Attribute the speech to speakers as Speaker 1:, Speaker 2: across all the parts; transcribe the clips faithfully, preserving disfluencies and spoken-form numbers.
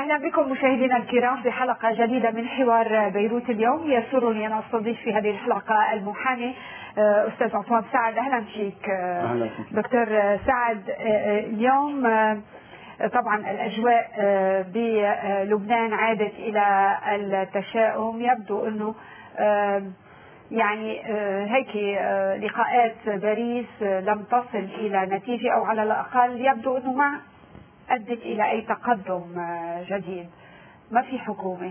Speaker 1: أهلا بكم مشاهدينا الكرام في حلقة جديدة من حوار بيروت اليوم. يسرني أن أستضيف في هذه الحلقة المحامي أستاذ عثمان سعد. أهلا فيك دكتور سعد. اليوم طبعا الأجواء بلبنان عادت إلى التشاؤم، يبدو أنه يعني هيك لقاءات باريس لم تصل إلى نتيجة، أو على الأقل يبدو أنه ما أدت إلى أي تقدم جديد. ما في حكومة.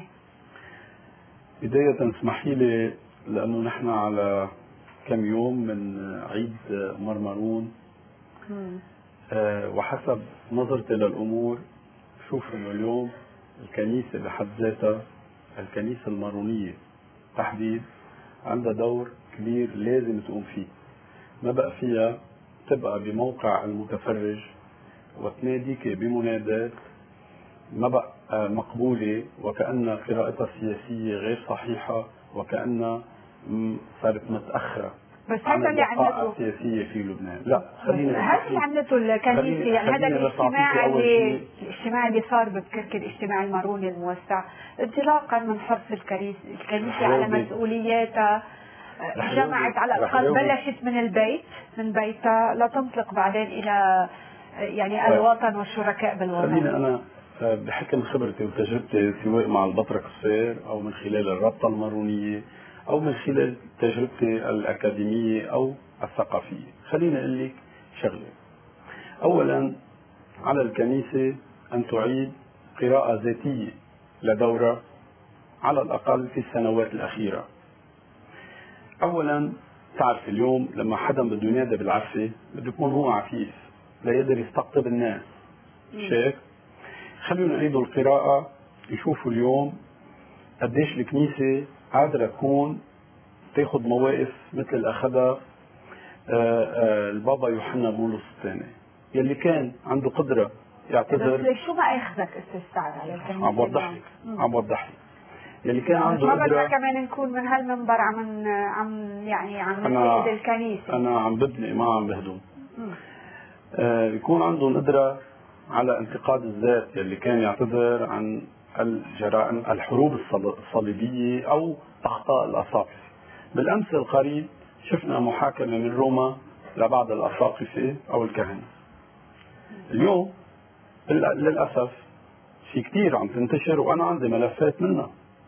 Speaker 2: بداية اسمحي لي، لأنه نحن على كم يوم من عيد مرمرون، أه وحسب نظرتي للأمور شوف أنه اليوم الكنيسة بحد ذاتها، الكنيسة المارونية تحديد، عندها دور كبير لازم تقوم فيه. ما بقى فيها تبقى بموقع المتفرج وتناديك بمنادات ما بقى مقبولة، وكأن قراءتها السياسية غير صحيحة، وكأن صارت متأخرة
Speaker 1: بس هذا اللي عملته
Speaker 2: السياسية في لبنان. لا خلينا
Speaker 1: هذا اللي عملته الكنيسة، يعني هذا الاجتماع اللي الاجتماع اللي صار بتركيا، الاجتماع الماروني الموسع، انطلاقا من حرص الكنيسة الكنيسة على مسؤولياتها، جمعت على الأقل، بلشت من البيت من بيتها لتنطلق بعدين إلى يعني الوطن والشركاء بالوطن.
Speaker 2: خليني أنا بحكم خبرتي وتجربتي سواء مع البطرك الصغير أو من خلال الرابطة المارونية أو من خلال تجربتي الأكاديمية أو الثقافية، خليني أقول لك شغلة. أولا على الكنيسة أن تعيد قراءة ذاتية لدورة على الأقل في السنوات الأخيرة. أولا تعرف اليوم لما حدا بده ينادي بالعفة بده يكون هو عفيف لا يقدر يستقطب الناس. شايف؟ خلونا نعيدوا القراءة يشوفوا اليوم قديش الكنيسة قادرة تكون تاخذ مواقف مثل اللي أخذها البابا يوحنا بولس الثاني، يلي كان عنده قدرة يعتذر.
Speaker 1: بس شو ما أخذك أستاذ سعد على الكنيسة؟
Speaker 2: عم بوضح لك عم بوضح لك يلي كان عنده
Speaker 1: ما
Speaker 2: قدرة.
Speaker 1: بدنا كمان نكون من هالمنبر عم عم يعني عم ننتقد الكنيسة.
Speaker 2: أنا عم ببني ما عم بهدم. آه يكون عندهم قدرة على انتقاد الذات، يلي كان يعتذر عن الجرائم الحروب الصليبية أو أخطاء الأساقفة. بالأمس القريب شفنا محاكمة من روما لبعض الأساقفة أو الكهنة. اليوم للأسف في كتير عم تنتشر، وأنا عندي ملفات منها،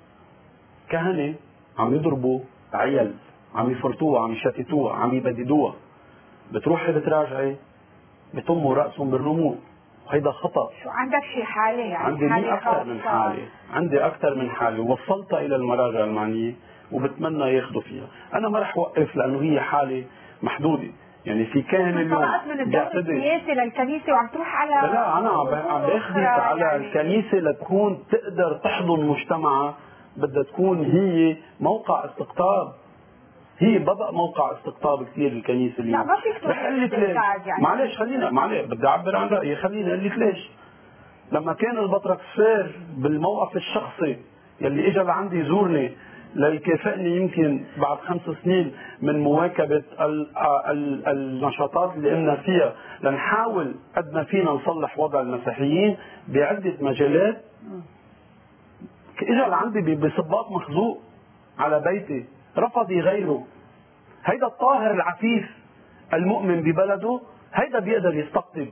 Speaker 2: كهنة عم يضربوا عيال، عم يفرطوها، عم يشتتوها، عم يبددوها، بتروحي بتراجعي بتموا رأسهم بالرموز، وهيدا خطأ.
Speaker 1: شو عندك شي حالة يعني؟
Speaker 2: عندي
Speaker 1: حالة
Speaker 2: أكثر من حالة، عندي أكثر من حالة ووصلتها إلى المراجع المعنية وبتمنى ياخذوا فيها. أنا ما رح وقف لأنه هي حالة محدودة، يعني في كاهن اليوم
Speaker 1: طلعت من الدور السياسي للكنيسة وعم تروح على
Speaker 2: لا أنا عم باخذك على يعني الكنيسة لتكون تقدر تحضن مجتمعها، بدها تكون هي موقع استقطاب. هي بقى موقع استقطاب كثير الكنيسه اليوم.
Speaker 1: لا ما فيك تقول يعني.
Speaker 2: معلش خلينا معلش بدي اعبر عن رايي، خليني اقول لك ليش. لما كان البطرك صفير بالموقف الشخصي يلي اجى لعندي يزورني ليكافئني يمكن بعد خمس سنين من مواكبه ال ال النشاطات اللي قمنا فيها لنحاول قد ما فينا نصلح وضع المسيحيين بعده مجالات، اجى لعندي بصباط مخزوق على بيتي، رفض يغيره. هيدا الطاهر العفيف المؤمن ببلده هيدا بيقدر يستقطب.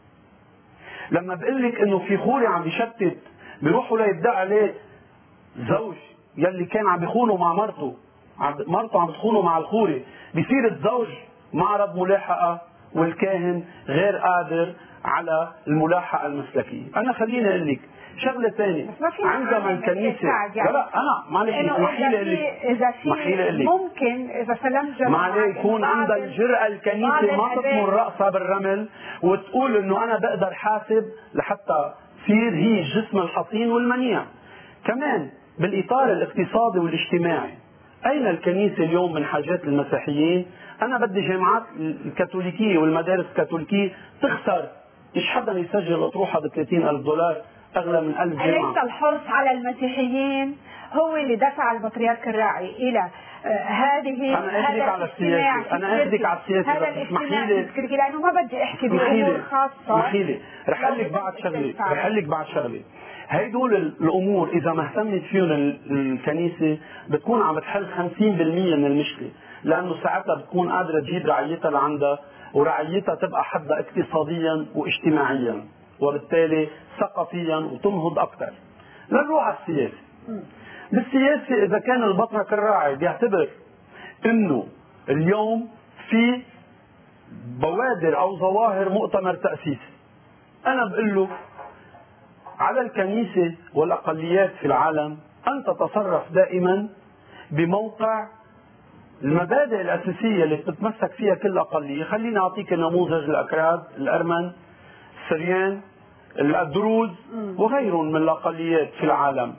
Speaker 2: لما بقول لك انه في خوري عم يشتت بيروحوا ليدعي عليه زوج يلي كان عم بيخونه مع مرته، مرته عم بتخونه مع الخوري، بيصير الزوج معرض ملاحقه والكاهن غير قادر على الملاحقه المسلكيه. انا خليني اقول لك شغله ثانيه، عندما الكنيسه يعني. لا لا انا معلش اسمحي لي اقول لك
Speaker 1: اذا في ممكن اذا سلمت
Speaker 2: معلش يكون عندها الجرأه الكنيسه ما تطمر راسها بالرمل وتقول انه انا بقدر حاسب لحتى تصير هي الجسم الحصين والمنيع. كمان بالاطار الاقتصادي والاجتماعي اين الكنيسه اليوم من حاجات المسيحيين؟ انا بدي جامعات الكاثوليكيه والمدارس الكاثوليكيه تخسر، مش حدا يسجل اطروحه ب ثلاثين ألف دولار اغلى من ألف جامعه.
Speaker 1: أليس الحرص على المسيحيين هو اللي دفع البطريرك الراعي الى هذه
Speaker 2: انا اخذك على السياسه، انا اخذك على السياسه
Speaker 1: هذا الاجتماع لانه ما بدي احكي بامور خاصه.
Speaker 2: اسمحي لي رح اقول لك بعد شغله، رح اقول لك بعد شغله. هيدول الامور اذا ما اهتمت فيهم الكنيسه بتكون عم بتحل خمسين بالمئة من المشكله، لانه ساعتها بتكون قادره تجيب رعيتها لعندها، ورعيتها تبقى حدها اقتصاديا واجتماعيا وبالتالي ثقافيا وتنهض اكثر. لنروح على السياسه. بالسياسه اذا كان البطرك الراعي بيعتبر انه اليوم في بوادر او ظواهر مؤتمر تاسيسي، انا بقول له على الكنيسه والاقليات في العالم ان تتصرف دائما بموقع المبادئ الاساسيه اللي بتتمسك فيها كل اقليه. خليني اعطيك نموذج: الاكراد، الارمن، السريان، الدروز وغيرهم من الاقليات في العالم.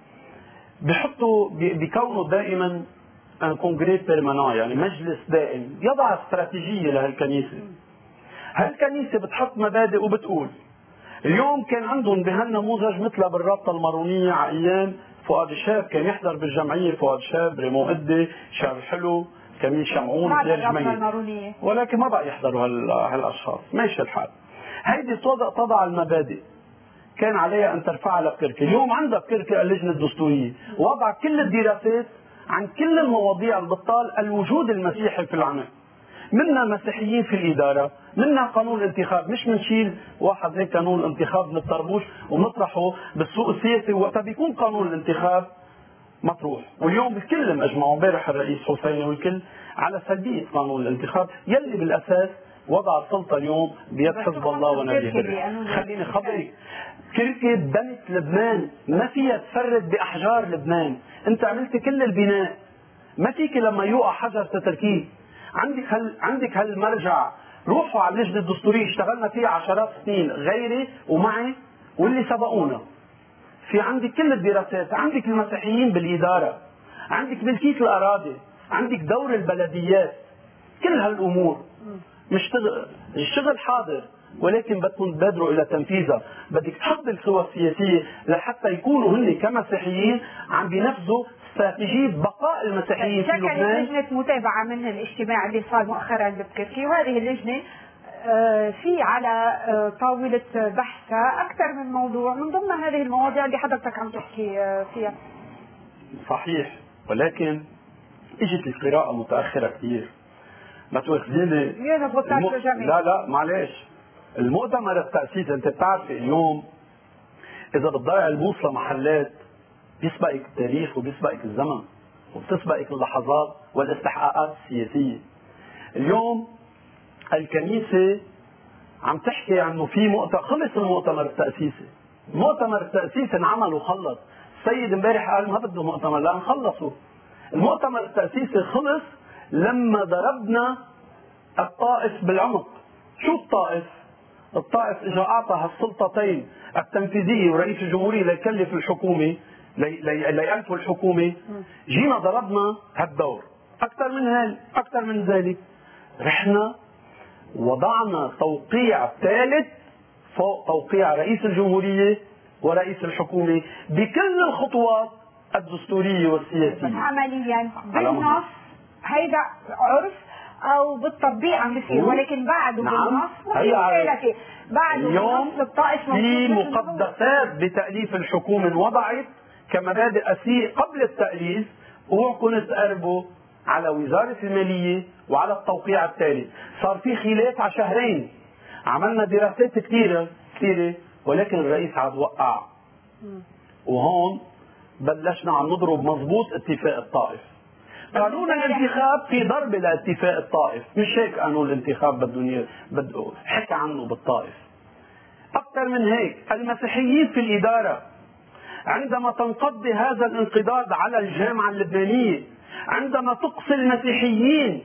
Speaker 2: بحطوا بكونوا دائما ان كونغري بيرمانا، يعني مجلس دائم يضع استراتيجيه لهالكنيسه. هالكنيسه بتحط مبادئ وبتقول اليوم كان عندهم بهالنموذج مثل بالرابطه المارونيه على ايام فؤاد شاب، كان يحضر بالجمعيه فؤاد شاب، ريمون قدي، شاب حلو، كميل شمعون، كلير جميل، ولكن ما بقى يحضروا هالاشخاص. ماشي الحال. هيدي تضع المبادئ كان عليها ان ترفعها لبكركي. اليوم عندك بكركي اللجنه الدستوريه وضع كل الدراسات عن كل المواضيع اللي بتطال الوجود المسيحي في العمل. منا مسيحيين في الاداره، منا قانون الانتخاب، مش منشيل واحد هيك قانون الانتخاب من الطربوش ومطرحه بالسوق السياسي وقتها بيكون قانون الانتخاب مطروح. واليوم الكل اجمعوا امبارح الرئيس حسيني والكل على سلبيه قانون الانتخاب يلي بالاساس وضع السلطه اليوم بيد حزب الله ونبيه. خليني خبرك، كركي بنت لبنان، ما فيها تفرد باحجار لبنان، انت عملت كل البناء، ما فيك لما يوقع حجر تتركيه. عندك هال عندك هالمرجع، روحوا على اللجنه الدستوريه اشتغلنا فيها عشرات سنين غيري ومعي واللي سبقونا. في عندك كل الدراسات، عندك المسيحيين بالاداره، عندك ملكيه الاراضي، عندك دور البلديات، كل هالامور مش تغ... الشغل حاضر ولكن بدكم تبادروا الى تنفيذها. بدك تحط القوى السياسيه لحتى يكونوا هن كمسيحيين عم بينفذوا استراتيجية بقاء المسيحيين في لبنان.
Speaker 1: شكلت لجنة متابعة من الاجتماع اللي صار مؤخرا ببكركي، وهذه اللجنة في على طاولة بحثها أكثر من موضوع من ضمن هذه المواضيع اللي حضرتك عم تحكي فيها.
Speaker 2: صحيح، ولكن اجت القراءة متأخرة كثير. ما تواخذيني
Speaker 1: الم...
Speaker 2: لا لا معلش. المؤتمر التأسيسي انت بتعرفي اليوم إذا بتضيع الموصلة محلات بيسبقك التاريخ وبيسبقك الزمن وبتسبقك اللحظات والاستحقاقات السياسية. اليوم الكنيسة عم تحكي عنه في مؤتمر، خلص المؤتمر التأسيسي. المؤتمر التأسيسي انعمل وخلص. السيد امبارح قال ما بده مؤتمر، لا نخلصه. المؤتمر التأسيسي خلص لما ضربنا الطائف بالعمق. شو الطائف؟ الطائف اجى اعطى السلطتين التنفيذية ورئيس الجمهورية ليكلف الحكومة ليألفوا الحكومة. جينا ضربنا هالدور. أكثر من هال أكثر من ذلك رحنا وضعنا توقيع ثالث فوق توقيع رئيس الجمهورية ورئيس الحكومة بكل الخطوات الدستورية والسياسية.
Speaker 1: عمليا بالنص هيدا عرف او بالتطبيق عم بيصير، ولكن بعده
Speaker 2: نعم.
Speaker 1: بالنص بعده
Speaker 2: اليوم في مقدسات بتأليف الحكومة انوضعت كمبادئ أساسية قبل التأليف، اوعكم تقربوا على وزارة المالية وعلى التوقيع التالي. صار في خلاف على شهرين، عملنا دراسات كثيرة كثيرة ولكن الرئيس عاد وقع. وهون بلشنا عم نضرب مضبوط اتفاق الطائف. قانون الانتخاب في ضرب لاتفاق الطائف، مش هيك قانون الانتخاب بدهم بده حكى عنه بالطائف. أكثر من هيك، المسيحيين في الإدارة عندما تنقضي هذا الانقضاض على الجامعة اللبنانية، عندما تقصي المسيحيين،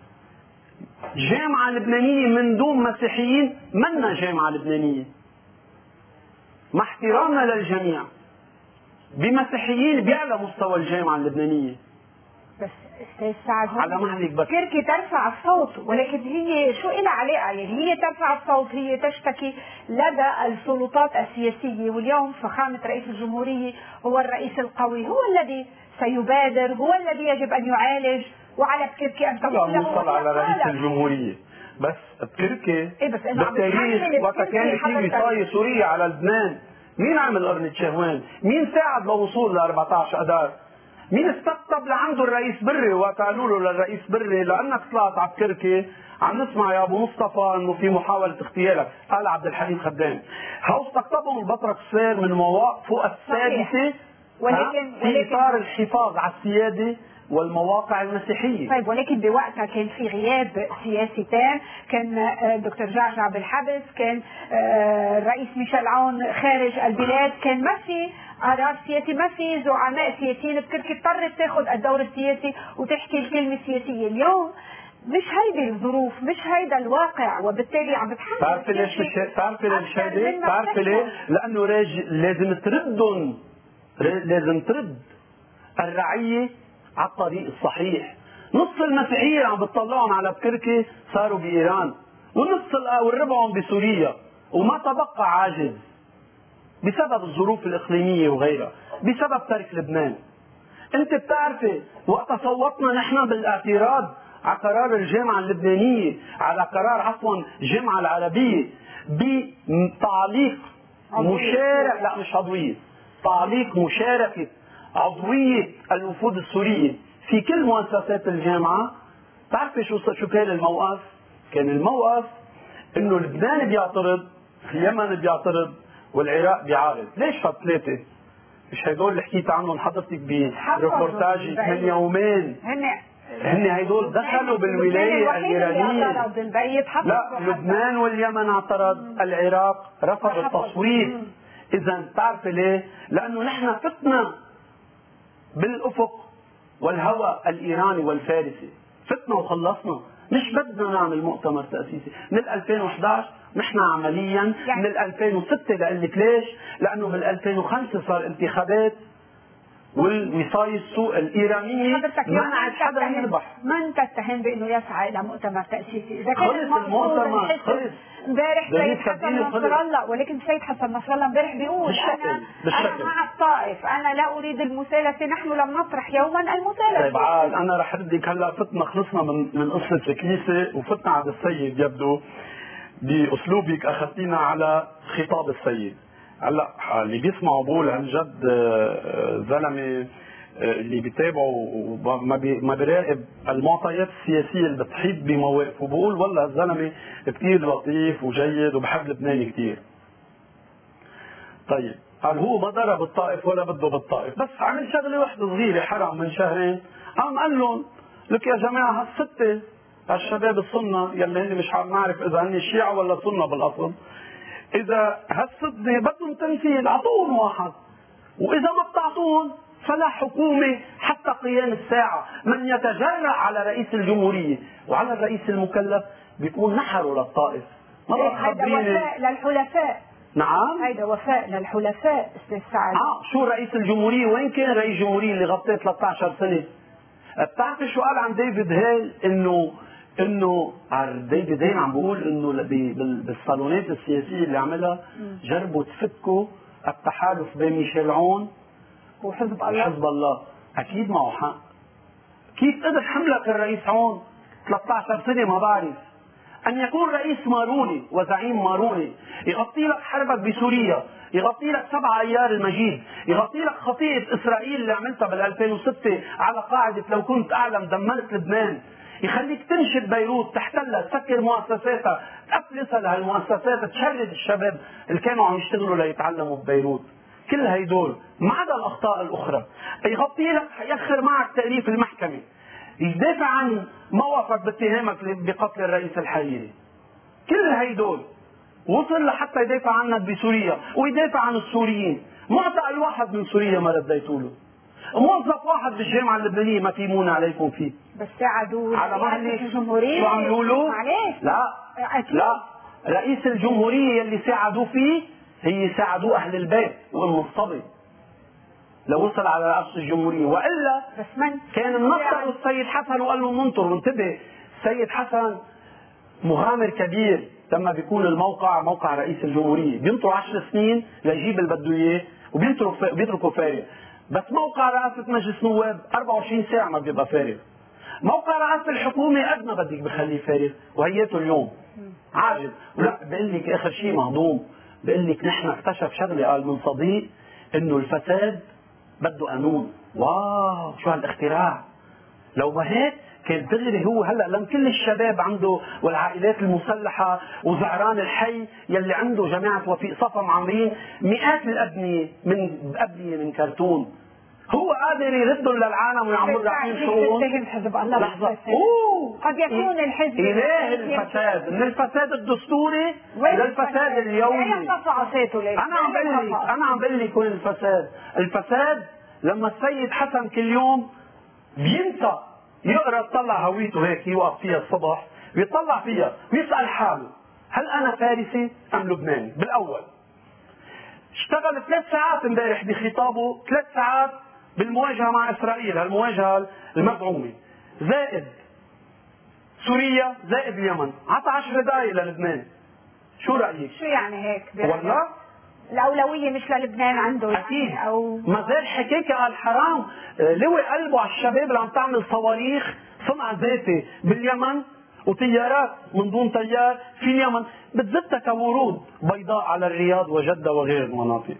Speaker 2: جامعة لبنانية من دون مسيحيين منا جامعة لبنانية. مع احترامنا للجميع، بمسيحيين بيعلى مستوى الجامعة اللبنانية،
Speaker 1: بس استاذ سعد
Speaker 2: على مهلك بس
Speaker 1: تركي ترفع الصوت، ولكن هي شو لها علاقه؟ يعني هي ترفع الصوت، هي تشتكي لدى السلطات السياسيه، واليوم فخامه رئيس الجمهوريه هو الرئيس القوي، هو الذي سيبادر، هو الذي يجب ان يعالج، وعلى بكركي ان تقول
Speaker 2: له نوصل على رئيس الجمهوريه. بس بتركي
Speaker 1: إيه بس
Speaker 2: بالتاريخ وقت كان في وصايه سوريه على لبنان، مين عمل قرنة شهوان؟ مين ساعد لوصول ل أربعة عشر اذار؟ مين استقطب لعنده الرئيس بري وقت قالوا له للرئيس بري لانك طلعت على بكركي عم نسمع يا ابو مصطفى انه في محاوله اغتيالك، قال عبد الحليم خدام. هو استقطبهم البطرك الصغير من مواقفه السادسه ولكن في اطار الحفاظ على السياده والمواقع المسيحيه.
Speaker 1: طيب ولكن بوقتها كان في غياب سياسي تام، كان الدكتور جعجع بالحبس، كان الرئيس ميشيل عون خارج البلاد، كان ما في قرار سياسي، ما في زعماء سياسيين. بتركي اضطرت تاخذ الدور السياسي وتحكي الكلمه السياسيه. اليوم مش هيدي الظروف، مش هيدا الواقع، وبالتالي عم بتحمل.
Speaker 2: بتعرفي ليش مش بتعرفي ليش هيدي؟ بتعرفي ليه؟ لانه لازم تردهم، لازم ترد الرعيه على الطريق الصحيح. نص المسيحيين عم بتطلعهم على بكركي صاروا بايران، والنص والربعهم بسوريا، وما تبقى عاجز بسبب الظروف الاقليميه وغيرها، بسبب ترك لبنان. انت بتعرفي وقت صوتنا نحن بالاعتراض على قرار الجامعه اللبنانيه، على قرار عفوا الجامعه العربيه بتعليق مشاركه، لا مش عضويه، تعليق مشاركه عضويه الوفود السوريه في كل مؤسسات الجامعه. بتعرفي شو شو كان الموقف؟ كان الموقف انه لبنان بيعترض، اليمن بيعترض، والعراق بيعارض. ليش فثلاثه؟ مش هدول اللي حكيت عنهم حضرتك بريبورتاجي من يومين؟
Speaker 1: هن
Speaker 2: هن هدول دخلوا بالولايه الايرانيه. لا، لبنان واليمن اعترض، العراق رفض التصويت. اذا بتعرفي ليه؟ لانه نحن فتنا بالافق والهواء الايراني والفارسي، فتنا وخلصنا. مش بدنا نعمل مؤتمر تاسيسي من ألفين وإحدى عشر، نحن عمليا يعني من ألفين وستة. لقول لك ليش؟ لانه بال ألفين وخمسة صار انتخابات والوصايه السوق الايرانيه منعت حدا يربح.
Speaker 1: من تتهم بانه يسعى الى مؤتمر تاسيسي؟ اذا كان
Speaker 2: المؤتمر خلص
Speaker 1: امبارح سيد حسن نصر الله، ولكن سيد حسن نصر الله امبارح بيقول
Speaker 2: بالشكل.
Speaker 1: انا
Speaker 2: بالشكل.
Speaker 1: انا مع الطائف، انا لا اريد المسالسه، نحن لم نطرح يوما المسالسه.
Speaker 2: طيب عاد انا رح ردك هلا. فتنا خلصنا من من قصه الكنيسه وفتنا على السيد. يبدو باسلوبك اخذتينا على خطاب السيد. هلا اللي بيسمعوا بقول عن جد زلمه اللي بيتابعوا وما ما بيراقب المعطيات السياسيه اللي بتحيط بمواقفه، وبقول والله الزلمه كثير لطيف وجيد وبحب لبنان كثير. طيب قال هو ما ضرب الطائف ولا بده بالطائف، بس عمل شغله وحده صغيره حرام من شهرين. قام قال لهم لك يا جماعه هالسته هالشباب السنه يلي هن مش عم نعرف اذا هن شيعه ولا سنه بالاصل، اذا هالسته بدهم تمثيل اعطوهم واحد، واذا ما بتعطوهم فلا حكومه حتى قيام الساعه. من يتجرأ على رئيس الجمهوريه وعلى الرئيس المكلف بيكون نحره للطائف. ما
Speaker 1: هذا وفاء للحلفاء.
Speaker 2: نعم
Speaker 1: هيدا وفاء للحلفاء استاذ سعد.
Speaker 2: اه شو رئيس الجمهوريه؟ وين كان رئيس الجمهوريه اللي غطاه ثلاثة عشر سنه؟ بتعرفي شو قال عن ديفيد هيل؟ انه انه ديفيد هيل عم بيقول انه بالصالونات السياسيه اللي عملها جربوا تفكوا التحالف بين ميشيل عون
Speaker 1: وحزب الله.
Speaker 2: حزب الله. اكيد معه حق. كيف قدر حملك الرئيس عون ثلاثة عشر سنه؟ ما بعرف. أن يكون رئيس ماروني وزعيم ماروني يغطي لك حربك بسوريا، يغطي لك سبع أيار المجيد، يغطي لك خطيئة إسرائيل اللي عملتها بال ألفين وستة على قاعدة لو كنت أعلم دمرت لبنان، يخليك تنشد بيروت، تحتلها، تسكر مؤسساتها، تأفلسها لهالمؤسسات، تشرد الشباب اللي كانوا عم يشتغلوا ليتعلموا ببيروت. كل هيدول ما عدا الأخطاء الأخرى. يغطي لك، يأخر معك تأليف المحكمة، يدافع عن موقفك باتهامك بقتل الرئيس الحريري. كل هيدول وصل لحتى يدافع عنك بسوريا ويدافع عن السوريين. معتقل واحد من سوريا ما رديتوا له. موظف واحد بالجامعه اللبنانيه ما تيمون عليكم فيه.
Speaker 1: بس ساعدوا
Speaker 2: على مهلك
Speaker 1: الجمهوريه.
Speaker 2: شو عم يقولوا؟
Speaker 1: معلش
Speaker 2: لا أكيد. لا رئيس الجمهوريه اللي ساعدوه فيه هي ساعدوه اهل البيت والمصطبه. لو وصل على رئاسة الجمهورية، وإلا
Speaker 1: بس من
Speaker 2: كان منطق السيد حسن وقال له منطر. وانتبه، السيد حسن مغامر كبير لما بيكون الموقع موقع رئيس الجمهورية، بينطروا عشر سنين ليجيب اللي بده اياه وبيتركوا بيتركوا فارغ. بس موقع رئاسة مجلس نواب أربعة وعشرين ساعة ما بيبقى فارغ. موقع رئاسة الحكومة قد ما بدك بخليه فارغ، وهياته اليوم عاجز. ولا بقول لك آخر شيء مهضوم، بقول لك نحن اكتشف شغلة قال من صديق إنه الفساد بده قانون. واو شو هالاختراع! لو ما هيك كان دغري هو هلا لم كل الشباب عنده والعائلات المسلحه وزعران الحي يلي عنده جماعه وفيق صفا معمرين مئات الابنيه من ابنيه من كرتون، هو قادر يردهم للعالم ويعمل رحيم شؤون.
Speaker 1: حزب الله
Speaker 2: لحظه،
Speaker 1: قد يكون الحزب
Speaker 2: اله الفساد، من الفساد الدستوري للفساد اليومي. انا عم بقول لك انا عم بقول لك وين الفساد؟ الفساد لما السيد حسن كل يوم بينسى يقرا يطلع هويته هيك يوقف فيها الصبح بيطلع فيها ويسال حاله هل انا فارسي ام لبناني؟ بالاول اشتغل ثلاث ساعات امبارح بخطابه، ثلاث ساعات بالمواجهه مع اسرائيل، هالمواجهه المزعومه، زائد سوريا زائد اليمن، عطى عشر دقائق للبنان. شو رايك؟
Speaker 1: شو يعني هيك؟
Speaker 2: والله
Speaker 1: الأولوية مش للبنان عنده
Speaker 2: أكيد.
Speaker 1: يعني أو
Speaker 2: ما زال حكيك قال حرام لوي قلبه على الشباب اللي عم تعمل صواريخ صنع ذاتي باليمن وطيارات من دون طيار في اليمن بتزتها كورود بيضاء على الرياض وجدة وغير المناطق.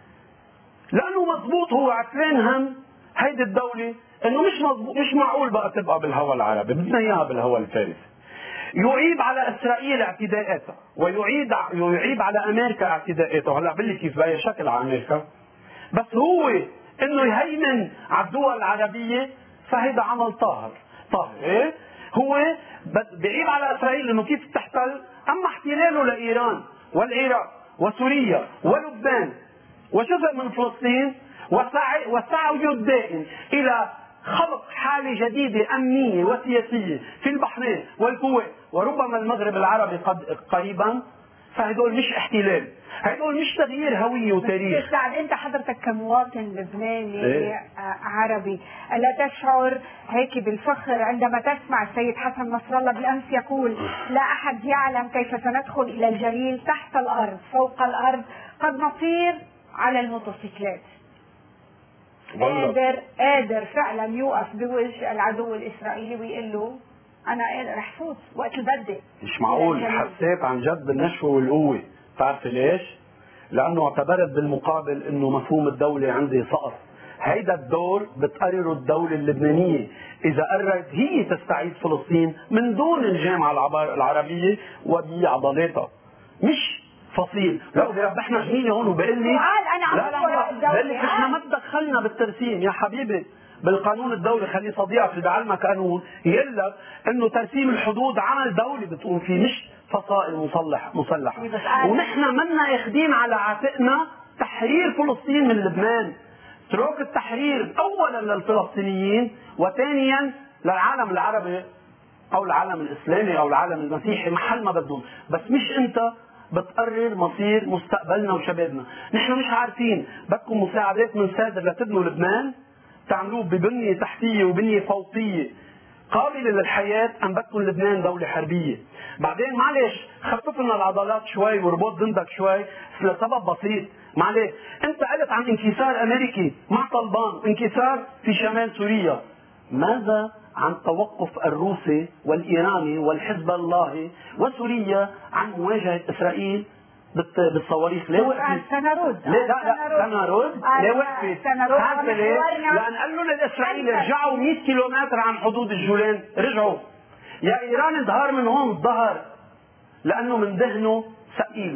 Speaker 2: لأنه مضبوط هو عتلين هم هيدي الدولة إنه مش مضبوط، مش معقول بقى تبقى بالهوى العربي، بدنا إياها بالهوى الفارسي. يعيب على اسرائيل اعتداءاتها ويعيد يعيب على امريكا اعتداءاتها. هلا بقول لك كيف بأي شكل على امريكا، بس هو انه يهيمن على الدول العربيه فهيدا عمل طاهر طاهر ايه؟ هو بيعيب على اسرائيل انه كيف تحتل، اما احتلاله لايران والعراق وسوريا ولبنان وجزء من فلسطين وسعي وسعيه الدائم الى خلق حالة جديدة أمنية وسياسية في البحرين والكويت وربما المغرب العربي قد قريبا، فهدول مش احتلال، هدول مش تغيير هوية وتاريخ.
Speaker 1: سعد انت حضرتك كمواطن لبناني
Speaker 2: إيه؟
Speaker 1: عربي ألا تشعر هيك بالفخر عندما تسمع السيد حسن نصر الله بالأمس يقول لا أحد يعلم كيف سندخل إلى الجليل تحت الأرض فوق الأرض قد نطير على الموتوسيكلات؟ قادر قادر فعلا يوقف بوجه العدو الاسرائيلي ويقول له انا قادر رح فوت وقت اللي بدي.
Speaker 2: مش معقول، حسيت عن جد بالنشوه والقوه. بتعرفي ليش؟ لانه اعتبرت بالمقابل انه مفهوم الدوله عندي سقط. هيدا الدور بتقرره الدوله اللبنانيه اذا قررت هي تستعيد فلسطين من دون الجامعه العربيه وبعضلاتها، مش فصيل. لا بيربحنا جنيني هون وبقول لي
Speaker 1: انا
Speaker 2: لا بقول لك احنا ما تدخلنا بالترسيم يا حبيبي، بالقانون الدولي خليه صديقك اللي بعلمك قانون يقول لك انه ترسيم الحدود عمل دولي بتقوم فيه مش فصائل مصلح مسلحه. ونحن منا اخذين على عاتقنا تحرير فلسطين من لبنان، اترك التحرير اولا للفلسطينيين وثانيا للعالم العربي او العالم الاسلامي او العالم المسيحي محل ما بدهم، بس مش انت بتقرر مصير مستقبلنا وشبابنا. نحن مش عارفين بدكم مساعدات من سادر لتبنوا لبنان تعملوه ببنيه تحتيه وبنيه فوقيه قابله للحياه، ام بدكم لبنان دوله حربيه؟ بعدين معلش خفف لنا العضلات شوي وربط ضندك شوي لسبب بسيط. معلش انت قلت عن انكسار امريكي مع طالبان، انكسار في شمال سوريا، ماذا عن توقف الروسي والايراني والحزب الله وسوريا عن مواجهه اسرائيل بالصواريخ؟ ليه وقفت؟
Speaker 1: سنرد
Speaker 2: ليه لا لا سنرد؟ ليه وقفت؟ عارفه ليه؟ لان قالوا للاسرائيلي ارجعوا مئة كيلومتر عن حدود الجولان، رجعوا. يا ايران انظهر من هون الظهر لانه من دهنه ثقيله.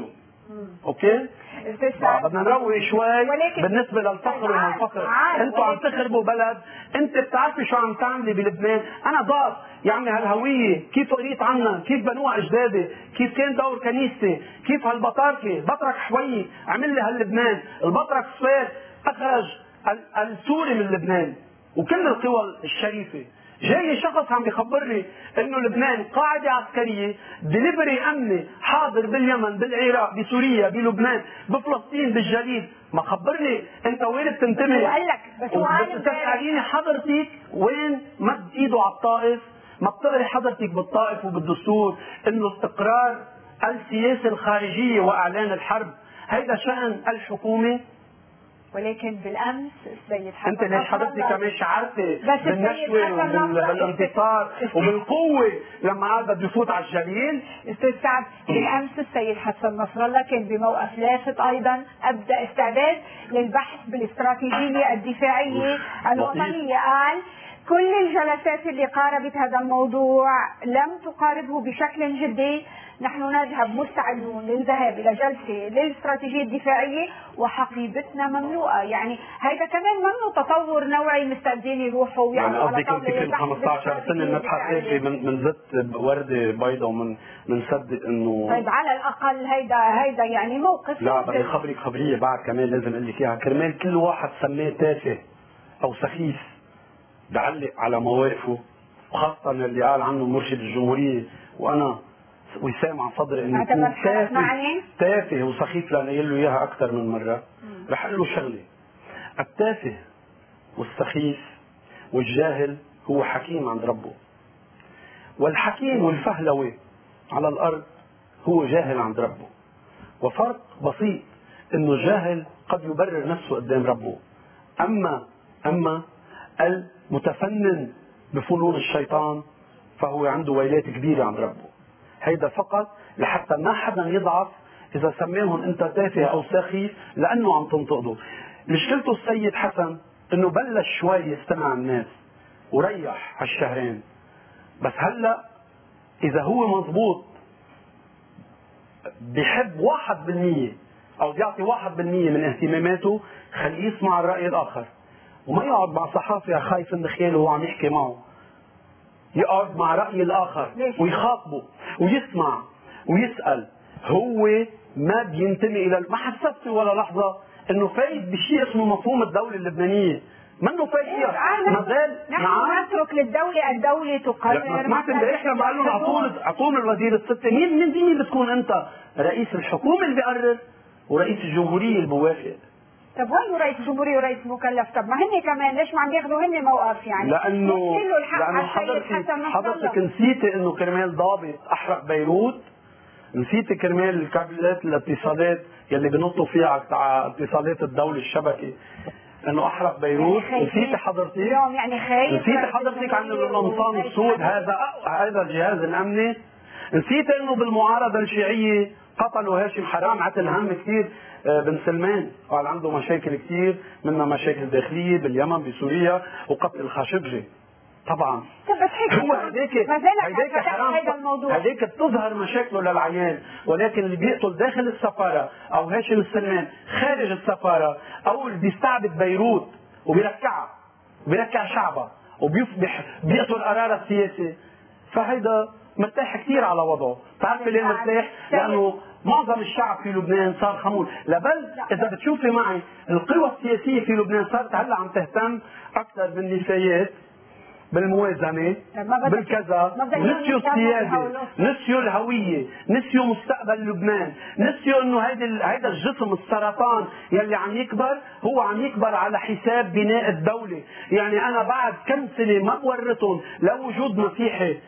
Speaker 2: اوكي؟ بدنا نروق شوي بالنسبه للفقر وما الفقر. انتوا عم تخربوا بلد، انت بتعرفي شو عم تعملي بلبنان؟ انا ضاف يا عمي هالهويه، كيف قريت عنها، كيف بنوها اجدادي، كيف كان دور كنيستي، كيف هالبطاركه، بطرك حويي عمل لي هاللبنان، البطرك صفير اخرج السوري من لبنان، وكل القوى الشريفه جاي شخص عم بيخبرني انه لبنان قاعده عسكريه، دليفري امني حاضر باليمن، بالعراق، بسوريا، بلبنان، بفلسطين، بالجليل. ما خبرني انت وين بتنتمي؟
Speaker 1: وقال لك بس هو عالم.
Speaker 2: تساليني حضرتك وين مد ايده على الطائف؟ ما بتقري حضرتك بالطائف وبالدستور انه استقرار السياسه الخارجيه واعلان الحرب هيدا شأن الحكومه؟
Speaker 1: ولكن بالامس السيد حسن
Speaker 2: انت ليش حضرتك كمان شعرتي بالنشوه وبالانتصار وبالقوه لما قال بده يفوت على الجليل؟
Speaker 1: استاذ سعد، بالامس السيد حسن نصر الله كان بموقف لافت ايضا، ابدا استعداد للبحث بالاستراتيجيه الدفاعيه الوطنيه. قال كل الجلسات اللي قاربت هذا الموضوع لم تقاربه بشكل جدي، نحن نذهب مستعدون للذهاب الى جلسه للاستراتيجيه الدفاعيه وحقيبتنا مملوءه. يعني هذا كمان منه تطور نوعي مستعدين يروحوا
Speaker 2: ويعملوا يعني قصدك انت كل خمسة عشر سنه نضحك هيك من من زت ورده بيضاء ومن بنصدق انه
Speaker 1: طيب على الاقل هيدا هيدا يعني موقف.
Speaker 2: لا بدي خبرك خبريه بعد كمان لازم اقول لك اياها، كرمال كل واحد سماه تافه او سخيف بعلق على مواقفه، وخاصه اللي قال عنه مرشد الجمهوريه، وانا وسام عن صدري انه يكون تافه تافه وسخيف، لأن قايل له اياها اكثر من مره. رح اقول له شغله، التافه والسخيف والجاهل هو حكيم عند ربه، والحكيم والفهلوي على الارض هو جاهل عند ربه. وفرق بسيط انه الجاهل قد يبرر نفسه قدام ربه، اما اما المتفنن بفنون الشيطان فهو عنده ويلات كبيره عند ربه. هيدا فقط لحتى ما حدا يضعف اذا سماهم انت تافه او سخيف لانه عم تنتقده. مشكلته السيد حسن انه بلش شوي يستمع الناس وريح هالشهرين، بس هلا اذا هو مضبوط بيحب واحد بالمية او بيعطي واحد بالمية من اهتماماته، خليه يسمع الرأي الاخر وما يقعد مع صحافي خايف من خياله وهو عم يحكي معه. يقعد مع رأي الآخر ويخاطبه ويسمع ويسأل. هو ما بينتمي إلى، ما حسبت ولا لحظة إنه فايد بشيء اسمه مفهوم الدولة اللبنانية، منه فايد فيها. ما زال
Speaker 1: نحن نترك للدولة، الدولة تقرر.
Speaker 2: ما امبارح لما قال لهم اعطونا اعطونا الوزير الستة، مين مين مين بتكون أنت؟ رئيس الحكومة اللي بيقرر ورئيس الجمهورية اللي بوافق.
Speaker 1: طب وين رئيس الجمهورية ورئيس مكلف؟ طب ما هن كمان ليش ما عم ياخذوا هن موقف؟ يعني
Speaker 2: لانه
Speaker 1: لانه
Speaker 2: حضرتك حضرتك نسيتي انه كرمال ضابط احرق بيروت، نسيتي كرمال الكابلات الاتصالات يلي بنطوا فيها على اتصالات الدولة الشبكة انه احرق بيروت. يعني نسيتي حضرتك
Speaker 1: اليوم يعني خايف؟
Speaker 2: نسيتي حضرتك عن القمصان السود هذا هذا الجهاز الامني؟ نسيتي انه بالمعارضة الشيعية قتلوا هاشم حرام عتل هم كثير بن سلمان، قال عنده مشاكل كثير منها مشاكل داخليه باليمن بسوريا وقتل الخاشقجي. طبعا هو هذيك هذيك حرام، هذيك بتظهر مشاكله للعيان، ولكن اللي بيقتل داخل السفاره او هاشم السلمان خارج السفاره او اللي بيستعبد بيروت وبيركعها بيركع شعبها وبيصبح بيقتل قرار السياسي، فهيدا مرتاح كثير على وضعه. بتعرفي ليه مرتاح؟ لانه معظم الشعب في لبنان صار خمول. لبل اذا بتشوفي معي القوى السياسيه في لبنان صارت هلا عم تهتم اكثر بالنسايات، بالموازنه، بالكذا، نسيوا السياده، نسيوا الهويه، نسيوا مستقبل لبنان، نسيوا انه هيدا هيدا الجسم السرطان يلي عم يكبر هو عم يكبر على حساب بناء الدوله. يعني انا بعد كم سنه ما بورطهم لوجود مسيحي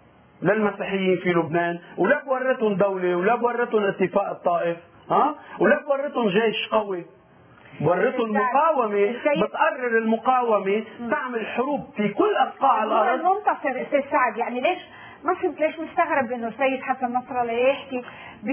Speaker 2: للمسيحيين في لبنان، ولا بورتهم دولة، ولا بورتهم اتفاق الطائف، ها؟ ولا بورتهم جيش قوي. بورتهم المقاومة، بتقرر المقاومة تعمل حروب في كل أقطاع الأرض.
Speaker 1: هو المنتصر استاذ سعد، يعني ليش ما فهمت ليش مستغرب انه السيد حسن نصر الله يحكي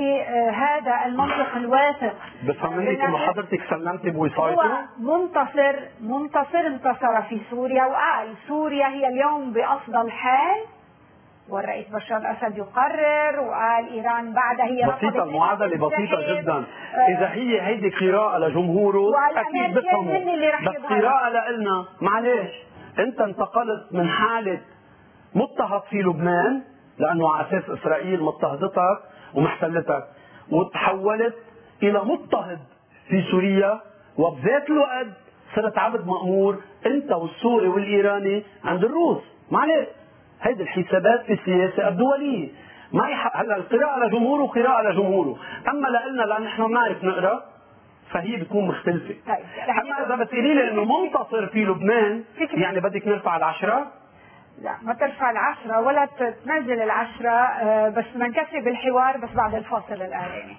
Speaker 1: بهذا المنطق الواثق؟
Speaker 2: بفهم منك انه حضرتك سلمتي بوصايته؟
Speaker 1: هو منتصر منتصر انتصر في سوريا وقال سوريا هي اليوم بأفضل حال، والرئيس بشار الاسد يقرر، وقال ايران بعدها هي
Speaker 2: بسيطه، المعادله بسيطه جدا. اذا هي هيدي قراءه لجمهوره اكيد بفهموا، بس قراءه لنا معلش انت انتقلت من حاله مضطهد في لبنان لانه على اساس اسرائيل مضطهدتك ومحتلتك، وتحولت الى مضطهد في سوريا، وبذات الوقت صرت عبد مأمور انت والسوري والايراني عند الروس. معلش هيدي الحسابات في السياسه الدوليه. ما يح... هلا القراءه لجمهوره وقراءه لجمهوره، اما لنا لان نحن بنعرف نقرا فهي بتكون مختلفه.
Speaker 1: طيب.
Speaker 2: اما اذا بتقولي لي انه منتصر في لبنان يعني بدك نرفع العشره؟
Speaker 1: لا ما ترفع العشره ولا تنزل العشره، بس بدنا نكفي بالحوار بس بعد الفاصل الاعلاني.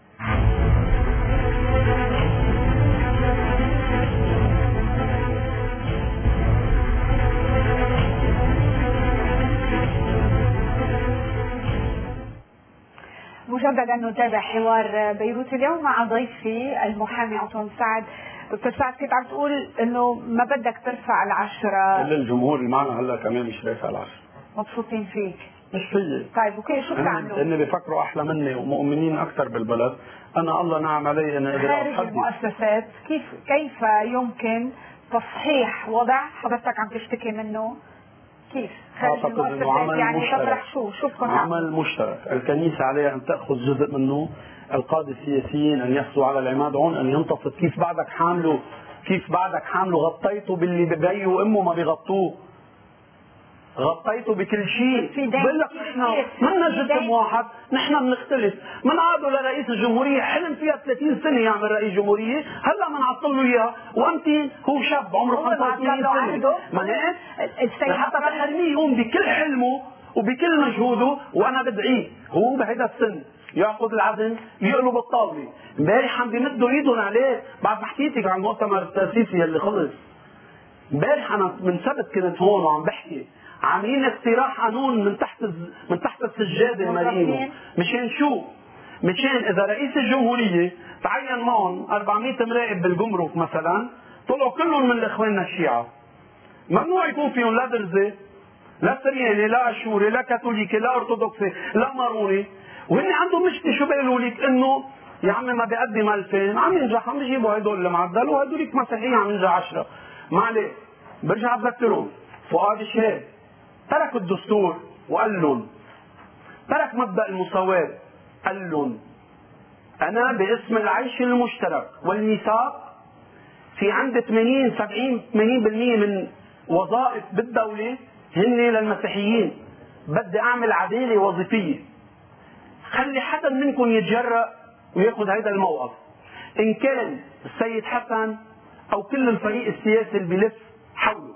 Speaker 1: مجددا نتابع حوار بيروت اليوم مع ضيفي المحامي عطوان سعد. دكتور سعد كنت عم تقول انه ما بدك ترفع العشره.
Speaker 2: كل الجمهور اللي معنا هلا كمان مش رافع العشره.
Speaker 1: مبسوطين فيك؟
Speaker 2: مش فيي.
Speaker 1: طيب اوكي شو بتعملوا؟
Speaker 2: هن بيفكروا احلى مني ومؤمنين اكثر بالبلد، انا الله نعم علي اني اقدر
Speaker 1: خارج المؤسسات كيف كيف يمكن تصحيح وضع حضرتك عم تشتكي منه؟ كيف؟ خارج المؤسسات يعني تطرح شو؟ شو بكون
Speaker 2: عمل مشترك، الكنيسة عليها أن تأخذ جزء منه، القادة السياسيين أن يحصلوا على العماد هون، أن ينتصف. كيف بعدك حامله كيف بعدك حامله غطيته باللي ببيه وأمه ما بيغطوه، غطيته بكل شيء. بقول لك نحن منا جسم واحد، نحن بنختلف. منعادوا لرئيس الجمهورية حلم فيها ثلاثين سنة يعمل رئيس جمهورية، هلا بنعطل له اياه، وانت هو شاب عمره خمسة وثمانين سنة، ما هيك؟ حتى تحرميه يقوم بكل حلمه وبكل مجهوده، وانا بدعيه هو بهيدا السن ياخذ العزم يقلب الطاوله. امبارح عم بيمدوا ايدهم عليه بعد ما حكيتك عن المؤتمر التاسيسي اللي خلص. امبارح انا من سبت كنت هون وعم بحكي عاملين اقتراح قانون من تحت من تحت السجاده مريم. مشان شو؟ مشان اذا رئيس الجمهوريه تعين معهم أربعمئة مراقب بالجمرك مثلا، طلعوا كلهم من اخواننا الشيعه، ممنوع يكون فيهم لا درزه لا سرياني لا اشوري لا كاثوليكي لا ارثوذكسي لا ماروني، وهن عندهم مشكله. شو بيقولوا لك؟ انه يا عمي ما بيقدم ألفين عم ينجح، عم بيجيبوا هدول المعدل وهدوليك مسيحيين عم ينجح عشرة. ما عليه، برجع بذكرهم فؤاد الشهاب ترك الدستور وقال لهم، ترك مبدأ المساواة، قال لهم أنا باسم العيش المشترك والميثاق في عند ثمانين سبعين ثمانين بالمئة من وظائف بالدولة هن للمسيحيين، بدي أعمل عدالة وظيفية، خلي حدا منكم يتجرأ وياخذ هذا الموقف، إن كان السيد حسن أو كل الفريق السياسي اللي بيلف حوله.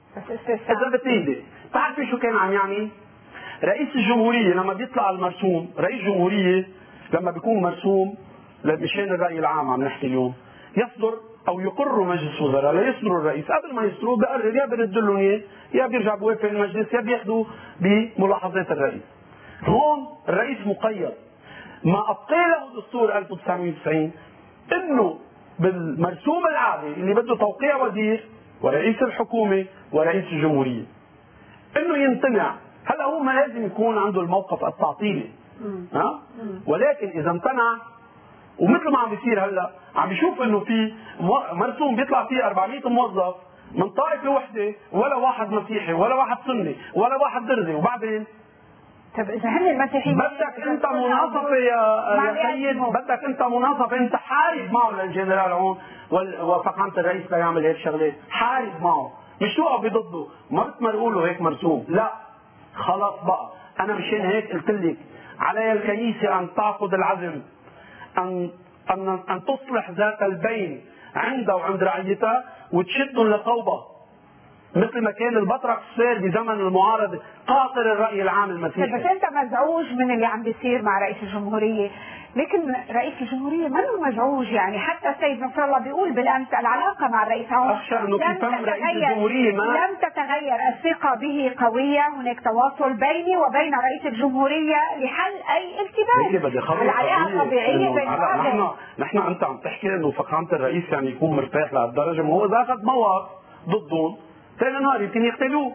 Speaker 2: إذا بتريدي بتعرفي شو كان عم يعمل؟ رئيس الجمهورية لما بيطلع المرسوم، رئيس جمهورية لما بيكون مرسوم مشان الرأي العام عم نحكي اليوم، يصدر أو يقر مجلس وزراء، لا يصدر الرئيس، قبل ما يصدروا بقرر يا برد لهم إياه يا بيرجع بوافق المجلس يا بياخذوا بملاحظات الرئيس. هون الرئيس مقيد، ما أبقى له دستور ألف وتسعمئة وتسعين إنه بالمرسوم العادي اللي بده توقيع وزير ورئيس الحكومة ورئيس الجمهورية انه يمتنع. هلا هو ما لازم يكون عنده الموقف التعطيلي، ها؟ ولكن اذا امتنع، ومثل ما عم بيصير هلا عم بيشوف انه في مرسوم بيطلع فيه أربعمئة موظف من طائفه وحده، ولا واحد مسيحي ولا واحد سني ولا واحد درزي، وبعدين
Speaker 1: طب اذا هن المسيحيين
Speaker 2: بدك انت مناصفه يا يا سيد، بدك انت مناصفه، انت حارب معه للجنرال هون وفخامه الرئيس ليعمل هيك شغلات، حارب معه مش توقف بضده، ما بتمرقوا له هيك مرسوم، لا خلاص بقى. انا مشان هيك قلت لك علي الكنيسه ان تعقد العزم، ان ان ان تصلح ذات البين عندها وعند رعيتها وتشدهم لقوبه، مثل ما كان البطرك صار بزمن المعارضه قاطر الراي العام المسيحي.
Speaker 1: بس انت مزعوج من اللي عم بيصير مع رئيس الجمهوريه، لكن رئيس الجمهوريه ما هو مزعوج، يعني حتى السيد نصر الله بيقول بالامس العلاقه مع الرئيس عمر
Speaker 2: اخشى انه في فم رئيس الجمهوريه ما
Speaker 1: لم تتغير، الثقه به قويه، هناك تواصل بيني وبين رئيس الجمهوريه لحل اي التباس، العلاقه طبيعيه بين
Speaker 2: نحن نحن انت عم تحكي انه فخامه الرئيس يعني يكون مرتاح لهالدرجه، ما هو اذا اخذ موقف ضدهم ثاني نهار يمكن يقتلوه.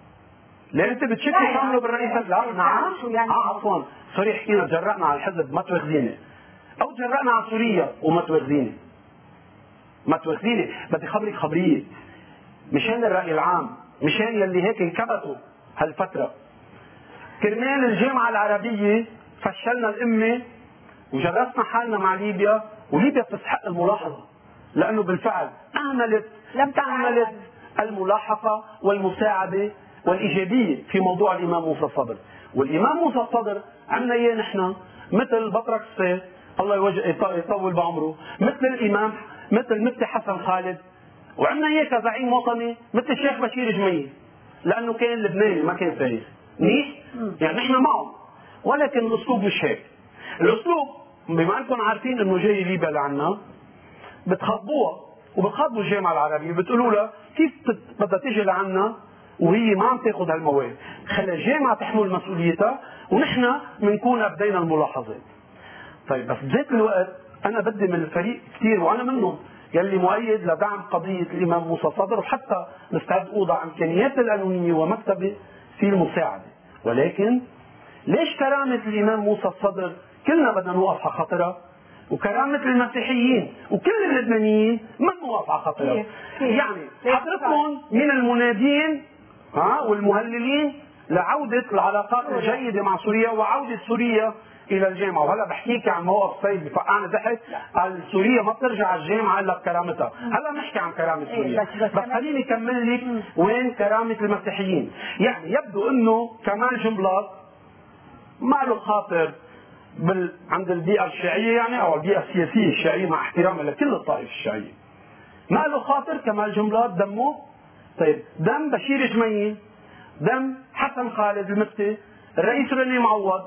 Speaker 2: ليه انت بتشكي تعملوا بالرئيس؟ لا نعم اه عفوا سوري حكينا جرأنا على الحزب ما تواخذيني، او جرأنا على سوريا وما تواخذيني، ما تواخذيني. بدي خبرك خبريه مشان الرأي العام، مشان يلي هيك انكبتوا هالفتره، كرمال الجامعه العربيه فشلنا الامه وجرسنا حالنا مع ليبيا، وليبيا بتستحق الملاحظه لانه بالفعل اهملت
Speaker 1: لم
Speaker 2: اهملت الملاحقه والمساعده والايجابيه في موضوع الامام موسى الصدر. والامام موسى الصدر عندنا اياه نحن مثل بطرك السيف الله يطول بعمره، مثل الامام مثل مفتي حسن خالد، وعندنا اياه كزعيم وطني مثل الشيخ بشير جميل، لانه كان لبناني ما كان فايز. منيح؟ يعني نحن معه، ولكن الاسلوب مش هيك. الاسلوب بما انكم عارفين انه جاي ليبيا لعنا، بتخاطبوها وبتخاطبوا الجامعه العربيه بتقولوا لها كيف بدها تيجي لعنا وهي ما عم تاخذ هالمواد، خلي الجامعه تحمل مسؤوليتها ونحن بنكون ابدينا الملاحظات. طيب بس بذات الوقت انا بدي من الفريق كثير، وانا منهم يلي مؤيد لدعم قضيه الامام موسى صدر، وحتى نستعد اوضع امكانيات القانونيه ومكتبه في المساعده. ولكن ليش كرامه الامام موسى الصدر كلنا بدنا نوقف على خاطرها، وكرامه المسيحيين وكل اللبنانيين ما نوقف على خاطرها؟ يعني حضرتكم من المنادين ها والمهللين لعوده العلاقات الجيده مع سوريا وعوده سوريا الى الجامعه، وهلا بحكيك عن موقف سيد بفقعنا ضحك قال سوريا ما بترجع الجامعه الا بكرامتها. هلا بنحكي عن كرامه سوريا، بس خليني اكمل لك وين كرامه المسيحيين. يعني يبدو انه كمال جنبلاط ما له خاطر بال... عند البيئه الشيعيه، يعني او البيئه السياسيه الشيعيه مع احترامي لكل الطائفه الشيعيه. ما له خاطر كمال جنبلاط دمه. طيب دم بشير جميل، دم حسن خالد المفتي، الرئيس رني معوض،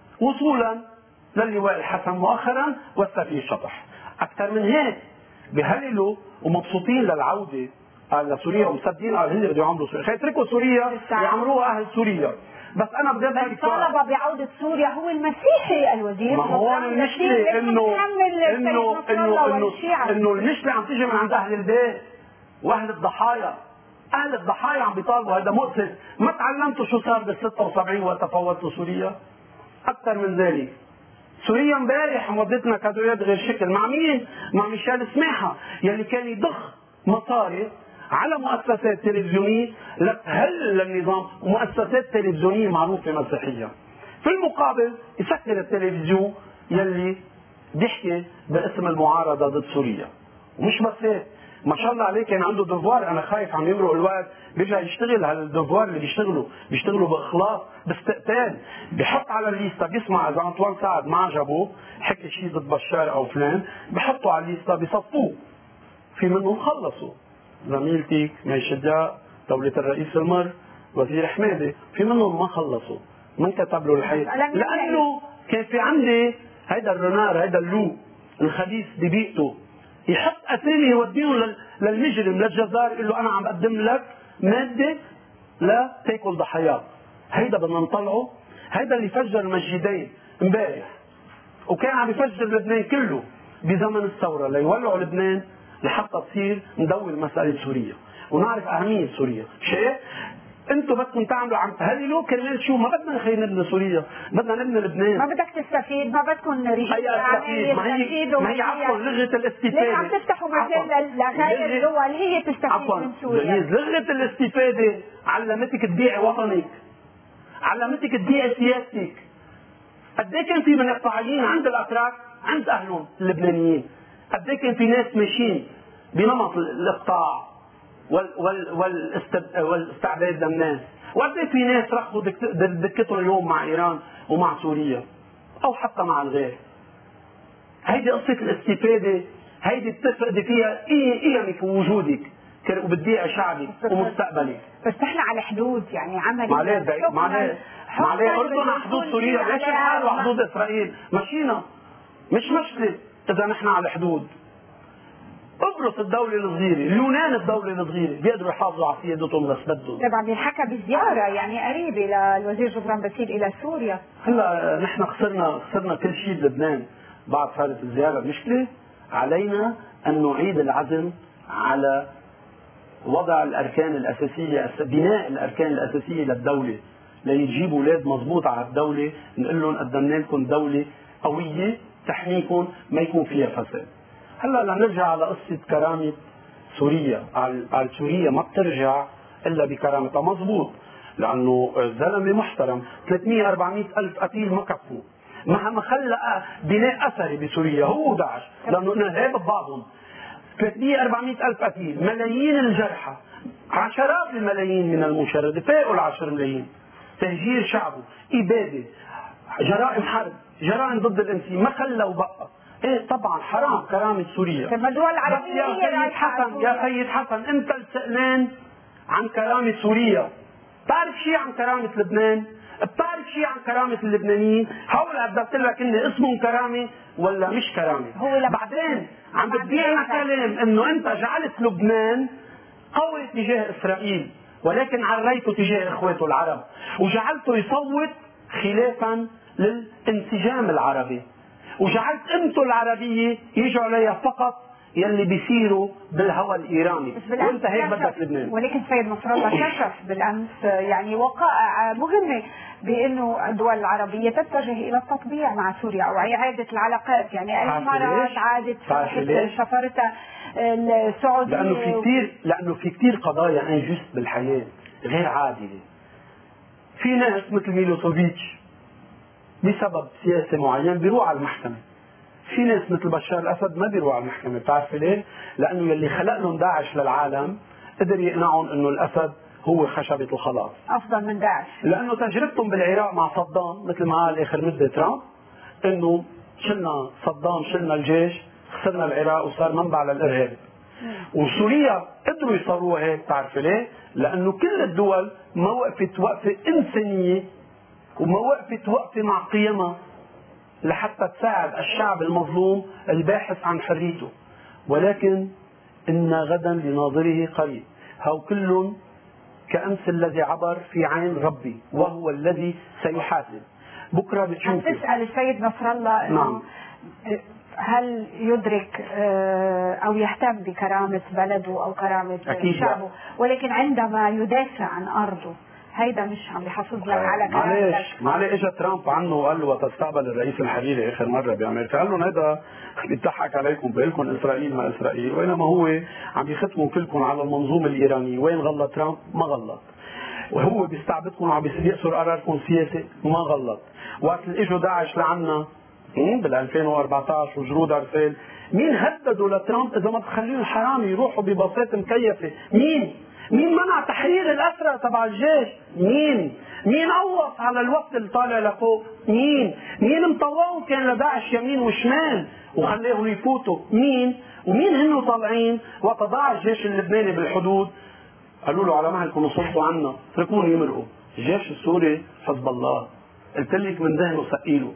Speaker 2: وصولا للواء الحسن مؤخرا والسفير شطح. اكثر من هيك بهللوا ومبسوطين للعوده قال لسوريا ومصدقين قال هن بده يعمروا سوريا، اتركوا سوريا يعمروها اهل سوريا. بس انا بدي اسالك
Speaker 1: طالب بعوده سوريا هو المسيحي الوزير.
Speaker 2: ما هو المشكله انه انه انه انه انه المشكله عم تيجي من عند اهل البيت واهل الضحايا. اهل الضحايا عم بيطالبوا، هذا مؤسف. ما تعلمتوا شو صار بال ستة وسبعين وقت فوتوا سوريا؟ اكثر من ذلك سوريا امبارح ودتنا كادويات غير شكل مع مين؟ مع ميشيل سماحه يلي كان يضخ مصاري على مؤسسات تلفزيونيه لتهلل النظام، ومؤسسات تلفزيونيه معروفه مسيحيه. في المقابل يسكر التلفزيون يلي بيحكي باسم المعارضه ضد سوريا. ومش بس هيك، ما شاء الله عليه كان عنده دفوار، انا خايف عم يمرق الوقت بيرجع يشتغل. هالدفوار اللي بيشتغلوا بيشتغلوا باخلاص باستقتال، بحط على الليستا بيسمع اذا انطوان سعد ما عجبه حكي شيء ضد بشار او فلان بحطوا على الليستا بيصفوه. في منهم خلصوا، زميلتك مي شداء، دولة الرئيس المر، وزير حماده، في منهم ما خلصوا، ما انكتب له الحي، لانه كان في عندي هيدا الرنار هيدا اللو الخبيث ببيئته يحط اسامي يوديهم للمجرم للجزار يقول له انا عم بقدم لك ماده لا تاكل ضحاياك. هيدا بدنا نطلعه، هيدا اللي فجر المسجدين امبارح وكان عم يفجر لبنان كله بزمن الثوره ليولعوا لبنان لحتى تصير ندور مساله سوريا ونعرف اهميه سوريا. شيء انتم بدكم تعملوا عم تهللوا كرمال شو؟ ما بدنا نخلي نبني سوريا، بدنا نبني لبنان.
Speaker 1: ما بدك تستفيد، ما بدكم رجال
Speaker 2: اعمال ما هي ما هي عفوا لغه الاستفاده.
Speaker 1: ليه عم تفتحوا مجال لغير الدول هي تستفيد من سوريا؟
Speaker 2: لغه الاستفاده علمتك تبيعي وطنك، علمتك تبيعي سياستك. قد ايه كان في من الفعالين عند الاتراك عند اهلهم اللبنانيين، قد ايه كان في ناس ماشيين بنمط الاقطاع وال وال والاستعباد للناس، وقد ايه في ناس رخوا دكتهم اليوم مع ايران ومع سوريا او حتى مع الغير. هيدي قصه الاستفاده، هيدي بتفقدي فيها قيمك ووجودك وبتبيع شعبك ومستقبلك.
Speaker 1: بس نحن على الحدود يعني عمليا
Speaker 2: معليه معليه معليه اردن على حدود سوريا، ليش الحال على حدود اسرائيل؟ مشينا مش مشكله اذا نحن على الحدود. قبرص الدولة الصغيرة، اليونان الدولة الصغيرة بيقدروا يحافظوا على سيادتهم بس بدهم.
Speaker 1: طبعا بينحكى بزيارة يعني قريبة للوزير جبران باسيل إلى سوريا.
Speaker 2: هلا نحن خسرنا خسرنا كل شيء بلبنان بعد هذه الزيارة. المشكلة علينا أن نعيد العزم على وضع الأركان الأساسية، بناء الأركان الأساسية للدولة ليجيب أولاد مضبوط على الدولة، نقول لهم قدمنا لكم دولة قوية تحميكم ما يكون فيها فساد. هلا لنرجع على قصة كرامة سوريا، على سوريا ما بترجع إلا بكرامتها. مضبوط، لأنه الزلمة محترم، ثلاثمئة أربعمئة ألف قتيل ما كفوا، ما خلق بناء أثري بسوريا هو وداعش، لأنه إرهاب ببعضهم. ثلاثمئة أربعمئة ألف قتيل، ملايين الجرحى، عشرات الملايين من المشردة، فوق العشر ملايين، تهجير شعبه، إبادة، جرائم حرب، جرائم ضد الإنسان، ما خلوا بقى. ايه طبعا حرام كرامة سوريا.
Speaker 1: طب الدول العربية
Speaker 2: يا سيد حسن، يا سيد حسن انت سألان عن كرامة سوريا، بتعرف شيء عن كرامة لبنان؟ بتعرف شيء عن كرامة اللبنانيين؟ هول أثبت لك إن اسمهم كرامة ولا مش كرامة؟ بعدين عم بتبيعنا كلام إنه أنت جعلت لبنان قوي تجاه إسرائيل، ولكن عريته تجاه إخواته العرب، وجعلته يصوت خلافا للانسجام العربي، وجعلت قيمته العربية يجوا عليها فقط يلي بيصيروا بالهوى الايراني، وانت هيك بدك لبنان.
Speaker 1: ولكن سيد نصر الله كشف بالامس يعني وقائع مهمه بانه الدول العربيه تتجه الى التطبيع مع سوريا او اعاده العلاقات، يعني الامارات عادت شفرتها، السعوديه،
Speaker 2: لانه في كثير لانه في كثير قضايا انجست بالحياه غير عادله. في ناس مثل ميلوسوفيتش بسبب سياسه معينه بيروح على المحكمه. في ناس مثل بشار الاسد ما بيروح على المحكمه، بتعرف ليه؟ لانه يلي خلق لهم داعش للعالم قدر يقنعهم انه الاسد هو خشبه الخلاص
Speaker 1: افضل من داعش،
Speaker 2: لانه تجربتهم بالعراق مع صدام مثل ما قال اخر مده ترامب انه شلنا صدام، شلنا الجيش، خسرنا العراق وصار منبع للارهاب. وسوريا قدروا يصوروها هيك، بتعرف ليه؟ لانه كل الدول ما وقفت وقفه انسانيه وما وقفت وقفه مع قيمها لحتى تساعد الشعب المظلوم الباحث عن حريته. ولكن إن غدا لناظره قريب، هو كل كأمس الذي عبر في عين ربي وهو الذي سيحاسب. بكرة بتشوف.
Speaker 1: تسأل السيد نصر الله
Speaker 2: نعم.
Speaker 1: هل يدرك أو يهتم بكرامة بلده أو كرامة شعبه، ولكن عندما يدافع عن أرضه هيدا مش عم بيحافظ لك على كلامك.
Speaker 2: معلش معلش اجى ترامب عنه وقال له وتستقبل الرئيس الحريري اخر مره بامريكا، قال لهم هذا بيضحك عليكم، بقول لكم اسرائيل ما اسرائيل، وانما هو عم يختموا كلكم على المنظومه الايرانيه. وين غلط ترامب؟ ما غلط. وهو بيستعبدكم وعم بيأسر قراركم السياسي، ما غلط. وقت اللي اجوا داعش لعنا بال ألفين وأربعطعش وجرود ارسال، مين هددوا لترامب اذا ما تخليهم حرامي يروحوا بباصات مكيفه؟ مين؟ مين منع تحرير الأسرى تبع الجيش؟ مين؟ مين قوص على الوقت اللي طالع لفوق؟ مين؟ مين مطوعهم كان لداعش يمين وشمال وخليهم يفوتوا؟ مين؟ ومين هنو طالعين وقت ضاع الجيش اللبناني بالحدود؟ قالوا له على مهلكم وصلتوا عنا، اتركوني يمرقوا. الجيش السوري حزب الله، قلت لك من دهنه ثقيله.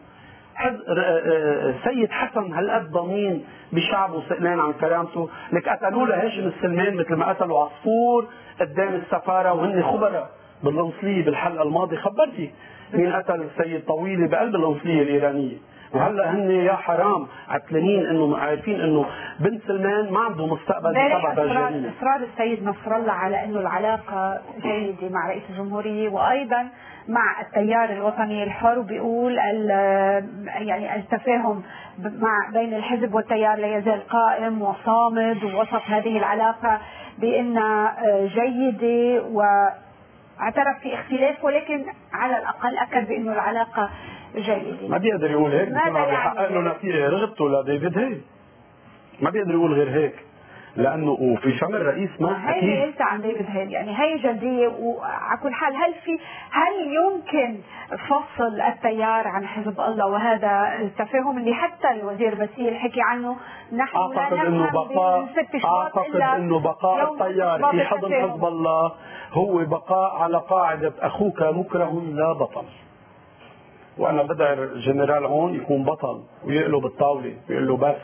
Speaker 2: سيد حسن هالقد ضمين بشعبه وسئلان عن كرامته، لك قتلوا له هاشم السلمان مثل ما قتلوا عصفور قدام السفاره وهن خبراء بالقنصليه. بالحلقه الماضيه خبرتي مين قتل السيد طويلي بقلب القنصليه الايرانيه، وهلا هن يا حرام عتلانين انه عارفين انه بنت سلمان ما عنده مستقبل بسبب الجريمه.
Speaker 1: اصرار السيد نصر الله على انه العلاقه جيده مع رئيس الجمهوريه وايضا مع التيار الوطني الحر، بيقول يعني التفاهم مع بين الحزب والتيار لا يزال قائم وصامد، ووصف هذه العلاقه بانها جيده واعترف في اختلاف، ولكن على الاقل اكد بانه العلاقه جيده.
Speaker 2: ما بيقدر يقول هيك، ما بيحقق له نتيجه رغبته لديفيد هيك، ما بيقدر يقول غير هيك، لانه وفي فم الرئيس ما
Speaker 1: اكيد. هي قلت عن ديفيد هيل، يعني هي جديه. وعلى كل حال هل في هل يمكن فصل التيار عن حزب الله وهذا التفاهم اللي حتى الوزير باسيل حكي عنه؟ نحن
Speaker 2: اعتقد انه بقاء اعتقد انه بقاء التيار في حضن حزب الله هو بقاء على قاعده اخوك مكره لا بطل. وانا بدعي الجنرال عون يكون بطل ويقلب الطاوله ويقول له بس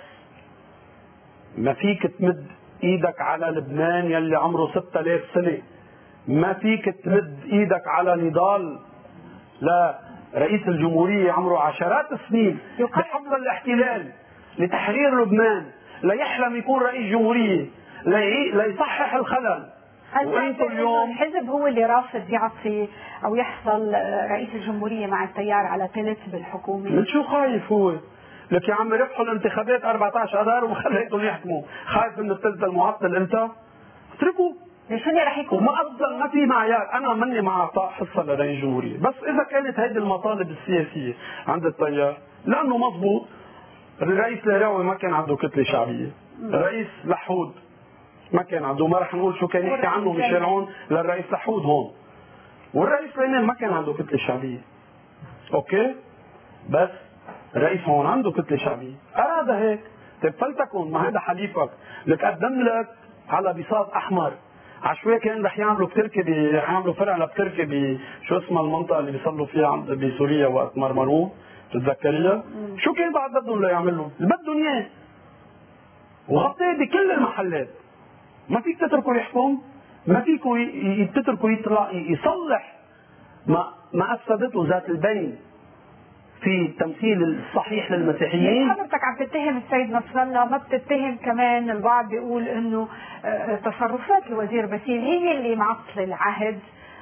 Speaker 2: ما فيك تمد ايدك على لبنان يلي عمره ستة آلاف سنه، ما فيك تمد ايدك على نضال لا رئيس الجمهوريه عمره عشرات السنين بحفظ الاحتلال لتحرير لبنان، لا يحلم يكون رئيس جمهوريه، لا يصحح الخلل.
Speaker 1: وانتم اليوم الحزب هو اللي رافض يعطي او يحصل رئيس الجمهوريه مع التيار على ثلث بالحكومه.
Speaker 2: من شو خايف هو؟ لك يا عم ربحوا الانتخابات أربعطعش اذار وخليتهم يحكموا، خايف من الثلث المعطل انت؟ اتركوا.
Speaker 1: ليش هن رح يكونوا؟
Speaker 2: وما افضل ما في معيار، انا مني مع اعطاء حصه لرئيس الجمهوريه، بس اذا كانت هذه المطالب السياسيه عند التيار، لانه مضبوط الرئيس لاراوي ما كان عنده كتله شعبيه، الرئيس لحود ما كان عنده، ما رح نقول شو كان يحكي عنه ميشيل عون للرئيس لحود هون. والرئيس لينين ما كان عنده كتله شعبيه. اوكي؟ بس الرئيس هون عنده كتله شعبيه، اراد هيك. طيب فلتكن، ما هذا حليفك، لك قدم لك على بساط احمر، عشوائي كان رح يعملوا بتركي، رح يعملوا فرع لبتركي بشو اسمها المنطقه اللي بيصلوا فيها عند بسوريا وقت مرمروه، بتتذكريها؟ شو كان بعد بدهم ليعملوا؟ اللي بدهم اياه. وغطيه بكل المحلات. ما فيك تتركوا يحكم، ما فيكوا تتركوا يطلع يصلح ما ما افسدته ذات البين في التمثيل الصحيح للمسيحيين.
Speaker 1: حضرتك عم تتهم السيد نصر الله، ما بتتهم كمان البعض بيقول انه تصرفات الوزير باسيل هي اللي معطله العهد،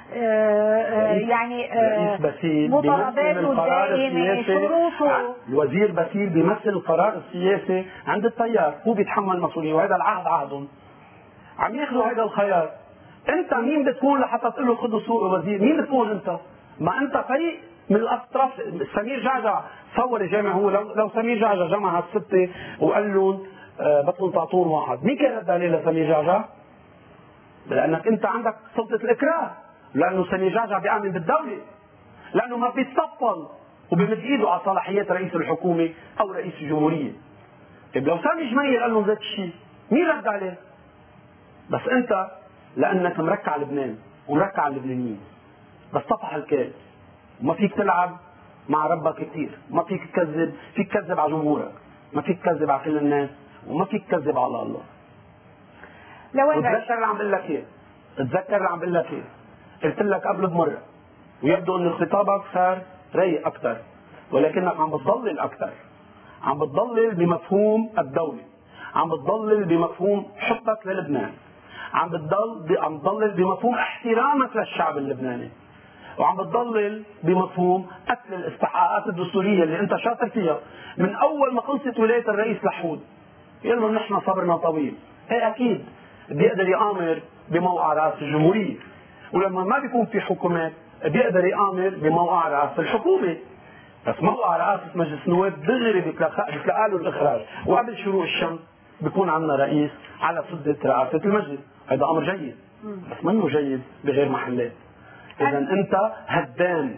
Speaker 1: يعني مطالباته الدائمه، شروطه.
Speaker 2: الوزير باسيل بيمثل القرار السياسي عند التيار، هو بيتحمل مسؤوليه، وهذا العهد عهدهم. عم ياخذوا هذا الخيار. انت مين بتكون لحتى تقول له خذوا سوق وزير؟ مين بتكون انت؟ ما انت فريق من الاطراف. سمير جعجع صور جامع، هو لو, لو سمير جعجع جمع هالسته وقال لهم آه بدكم تعطون واحد، مين كان رد عليه لسمير جعجع؟ لانك انت عندك سلطه الاكراه، لانه سمير جعجع بيامن بالدوله، لانه ما بيتصفل وبيمد ايده على صلاحيات رئيس الحكومه او رئيس الجمهوريه. طيب لو سامي جميل قال لهم ذات الشيء، مين رد عليه؟ بس انت لانك مركع على لبنان ومركع على اللبنانيين، بس طفح الكاس، وما فيك تلعب مع ربك كثير، ما فيك تكذب، فيك تكذب على جمهورك، ما فيك تكذب على كل الناس، وما فيك تكذب على الله. وتذكر اللي عم بقول لك اياه، تذكر اللي عم بقول لك اياه، قلت لك قبل بمره، ويبدو ان خطابك صار رايق اكثر، ولكنك عم بتضلل اكثر، عم بتضلل بمفهوم الدوله، عم بتضلل بمفهوم حبك للبنان، عم بتضل عم بتضلل بمفهوم احترامك للشعب اللبناني، وعم بتضلل بمفهوم قتل الاستحقاقات الدستوريه اللي انت شاطر فيها. من اول ما خلصت ولايه الرئيس لحود يقول له نحن صبرنا طويل، ايه اكيد بيقدر يامر بموقع رئاسه الجمهوريه، ولما ما بيكون في حكومات بيقدر يامر بموقع رئاسه الحكومه. بس موقع رئاسه مجلس النواب دغري بيتلقى له الاخراج، وقبل شروق الشمس بيكون عندنا رئيس على سده رئاسه المجلس. هذا امر جيد، بس منه جيد بغير محلات. اذا انت هدام.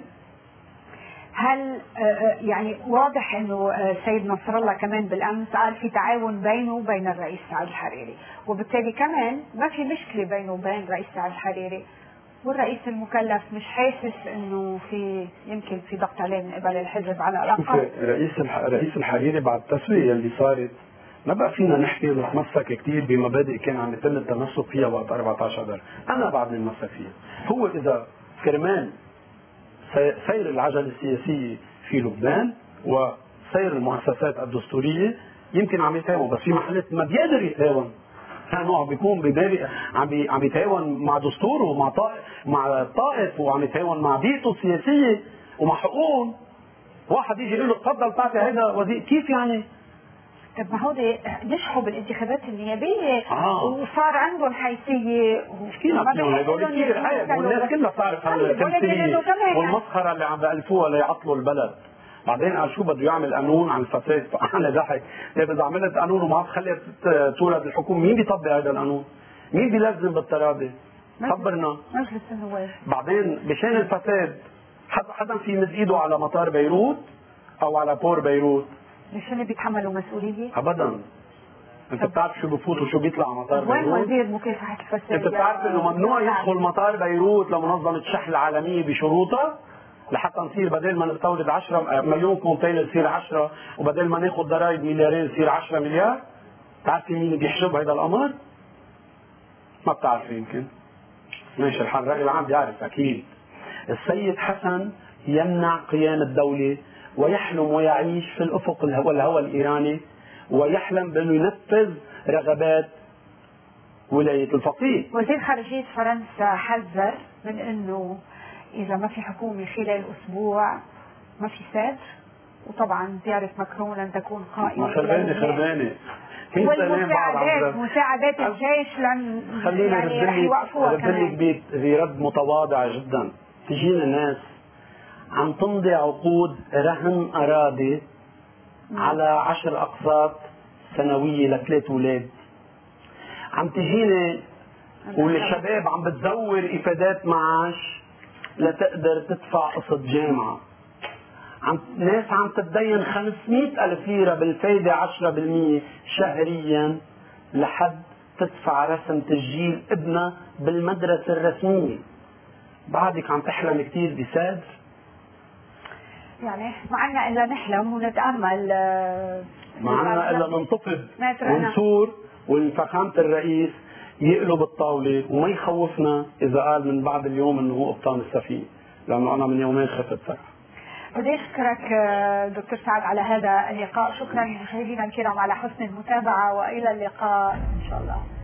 Speaker 1: هل يعني واضح انه سيد نصر الله كمان بالامس قال في تعاون بينه وبين الرئيس سعد الحريري، وبالتالي كمان ما في مشكله بينه وبين الرئيس سعد الحريري، والرئيس المكلف مش حاسس انه في يمكن في ضغط عليه من قبل الحزب على الاقل.
Speaker 2: رئيس رئيس الحريري بعد التسويه اللي صارت ما بقى فينا نحكي ونتمسك كثير بمبادئ كان عم يتم التمسك فيها وقت أربعة عشر اذار، انا بعدني نتمسك فيها. هو اذا كرمال سير العجله السياسيه في لبنان وسير المؤسسات الدستوريه يمكن عم يتهاون، بس في محلات ما بيقدر يتهاون، لانه عم بيكون ببابي عم بي عم يتهاون مع دستوره ومع طائف مع الطائف، وعم يتهاون مع بيئته السياسيه ومع حقوقهم. واحد يجي يقول له تفضل تعطي هذا وزير، كيف يعني؟
Speaker 1: طب ما هودي نجحوا بالانتخابات النيابيه
Speaker 2: آه.
Speaker 1: وصار عندهم حيثيه،
Speaker 2: مسكين هدول كثير عيب، والناس كلها صارت هالتمثيليه والمسخره اللي عم بألفوها ليعطلوا البلد. بعدين قال شو بده يعمل قانون عن الفساد، انا ضحك. طيب اذا عملت قانون وما خليت تولد الحكومه، مين بيطبق هذا القانون؟ مين بيلزم بالتراضي؟ خبرنا.
Speaker 1: مجلس النواب.
Speaker 2: بعدين مشان الفساد حدا حدا في يمد ايده على مطار بيروت او على بور بيروت؟
Speaker 1: مش هن بيتحملوا مسؤوليه؟
Speaker 2: ابدا. انت بتعرف شو بفوت وشو بيطلع مطار بيروت؟
Speaker 1: وين وزير مكافحه الفساد؟
Speaker 2: انت بتعرف انه ممنوع يدخل مطار بيروت لمنظمه الشحن العالميه بشروطها، لحتى نصير بدل ما نستورد عشرة مليون كونتينر يصير عشرة، وبدل ما ناخذ ضرائب مليارين يصير عشرة مليار. بتعرفي مين اللي بيحجب هذا الامر؟ ما بتعرفي يمكن. ماشي الحال، الراي العام بيعرف اكيد. السيد حسن يمنع قيام الدوله ويحلم ويعيش في الافق الهوى الهوى الايراني، ويحلم بانه ينفذ رغبات ولايه الفقيه.
Speaker 1: وزير خارجيه فرنسا حذر من انه اذا ما في حكومه خلال اسبوع ما في ساد، وطبعا زياره ماكرون لن تكون قائمه.
Speaker 2: خربانه خربانه.
Speaker 1: والمساعدات مساعدات الجيش لن
Speaker 2: يعني رح
Speaker 1: يوقفوها كمان.
Speaker 2: برد متواضع جدا. تجينا ناس عم تمضي عقود رهن اراضي على عشر اقساط سنويه لثلاث اولاد، عم تجيني والشباب عم بتزور افادات معاش لتقدر تدفع قسط جامعه. عم ناس عم تتدين خمسمئة ألف ليرة بالفايدة عشرة بالمئة شهريا لحد تدفع رسم تسجيل ابنها بالمدرسة الرسمية. بعدك عم تحلم كثير بساد؟
Speaker 1: يعني ما عنا إلا نحلم ونتأمل.
Speaker 2: ما عنا إلا ننتقد ونثور والفخامة الرئيس يقلب الطاولة وما يخوفنا إذا قال من بعد اليوم إنه هو قبطان السفينة، لأنه أنا من يومين خفت صراحة.
Speaker 1: بدي أشكرك دكتور سعد على هذا اللقاء. شكرا مشاهدينا الكرام على حسن المتابعة، وإلى اللقاء إن شاء الله.